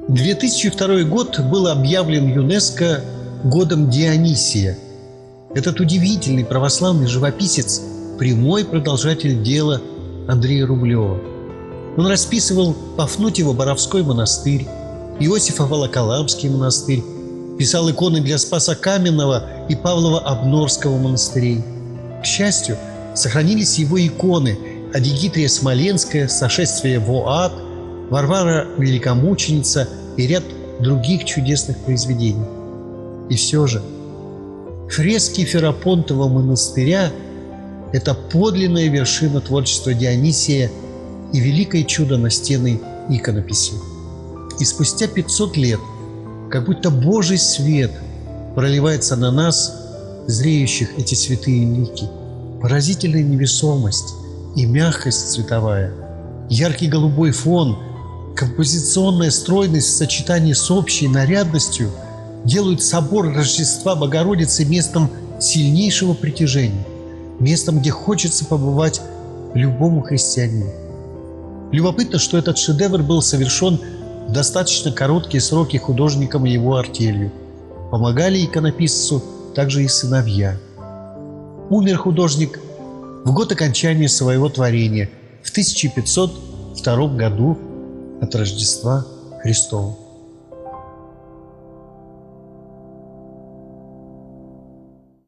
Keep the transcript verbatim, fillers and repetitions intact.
две тысячи второй год был объявлен ЮНЕСКО годом Дионисия. Этот удивительный православный живописец – прямой продолжатель дела Андрея Рублева. Он расписывал Пафнутьево-Боровской монастырь, Иосифово-Волоколамский монастырь, писал иконы для Спаса Каменного и Павлово-Обнорского монастырей. К счастью, сохранились его иконы Адигитрия Смоленская, Сошествие в ад, Варвара Великомученица и ряд других чудесных произведений. И все же фрески Ферапонтова монастыря – это подлинная вершина творчества Дионисия и великое чудо настенной иконописи. И спустя пятьсот лет, как будто Божий свет проливается на нас, зреющих эти святые лики. Поразительная невесомость и мягкость цветовая, яркий голубой фон, композиционная стройность в сочетании с общей нарядностью делают собор Рождества Богородицы местом сильнейшего притяжения, местом, где хочется побывать любому христианину. Любопытно, что этот шедевр был совершен в достаточно короткие сроки художником и его артелью. Помогали иконописцу также и сыновья. Умер художник в год окончания своего творения в тысяча пятьсот втором году от Рождества Христова.